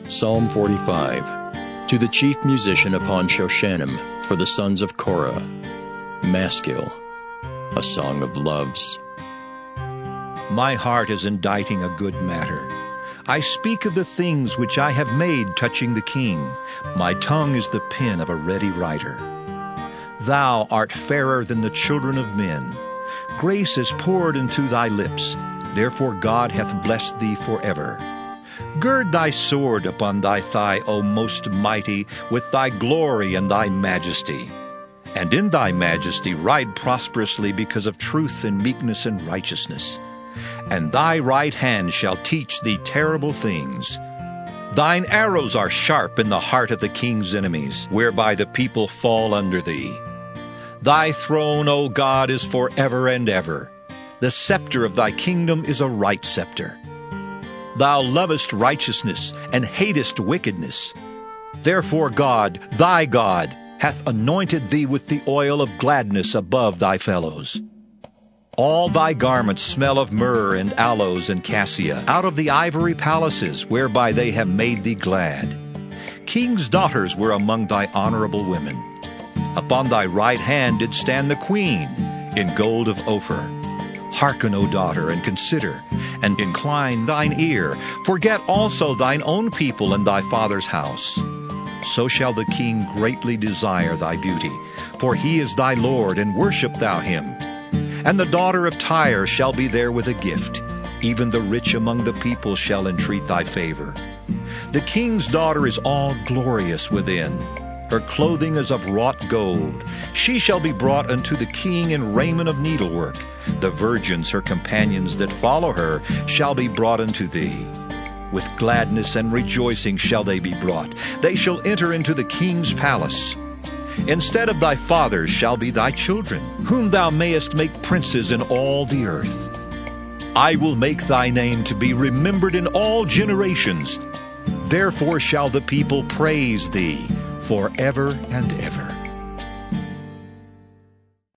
Psalm 45. To the chief musician upon Shoshanim, for the sons of Korah. Maskil, a song of loves. My heart is inditing a good matter. I speak of the things which I have made touching the king. My tongue is the pen of a ready writer. Thou art fairer than the children of men. Grace is poured into thy lips. Therefore God hath blessed thee forever. Gird thy sword upon thy thigh, O most mighty, with thy glory and thy majesty. And in thy majesty ride prosperously because of truth and meekness and righteousness. And thy right hand shall teach thee terrible things. Thine arrows are sharp in the heart of the king's enemies, whereby the people fall under thee. Thy throne, O God, is forever and ever. The scepter of thy kingdom is a right scepter. Thou lovest righteousness and hatest wickedness. Therefore God, thy God, hath anointed thee with the oil of gladness above thy fellows. All thy garments smell of myrrh and aloes and cassia, out of the ivory palaces whereby they have made thee glad. Kings' daughters were among thy honorable women. Upon thy right hand did stand the queen, in gold of Ophir. Hearken, O daughter, and consider, and incline thine ear. Forget also thine own people and thy father's house. So shall the king greatly desire thy beauty, for he is thy Lord, and worship thou him. And the daughter of Tyre shall be there with a gift. Even the rich among the people shall entreat thy favor. The king's daughter is all glorious within. Her clothing is of wrought gold. She shall be brought unto the king in raiment of needlework. The virgins, her companions that follow her, shall be brought unto thee. With gladness and rejoicing shall they be brought. They shall enter into the king's palace. Instead of thy fathers shall be thy children, whom thou mayest make princes in all the earth. I will make thy name to be remembered in all generations. Therefore shall the people praise thee forever and ever.